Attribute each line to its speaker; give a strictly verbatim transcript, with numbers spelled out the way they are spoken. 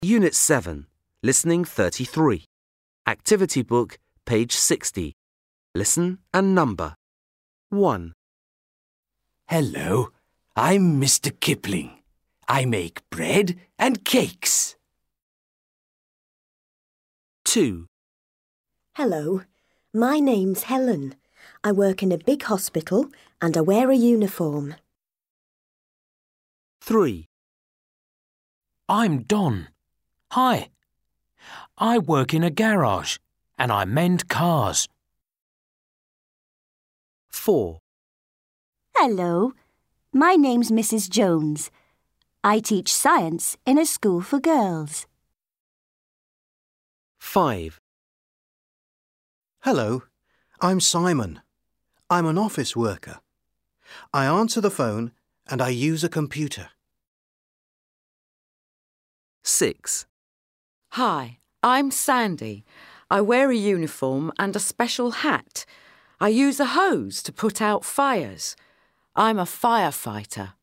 Speaker 1: Unit seven, Listening thirty-three. Activity book, page sixty. Listen and number. one.
Speaker 2: Hello, I'm Mister Kipling. I make bread and cakes.
Speaker 1: two.
Speaker 3: Hello, my name's Helen. I work in a big hospital and I wear a uniform.
Speaker 1: three.
Speaker 4: I'm Don. Hi. I work in a garage and I mend cars.
Speaker 1: four.
Speaker 5: Hello, my name's Missus Jones. I teach science in a school for girls.
Speaker 1: five.
Speaker 6: Hello, I'm Simon. I'm an office worker. I answer the phone and I use a computer.
Speaker 1: six.
Speaker 7: Hi, I'm Sandy. I wear a uniform and a special hat. I use a hose to put out fires. I'm a firefighter.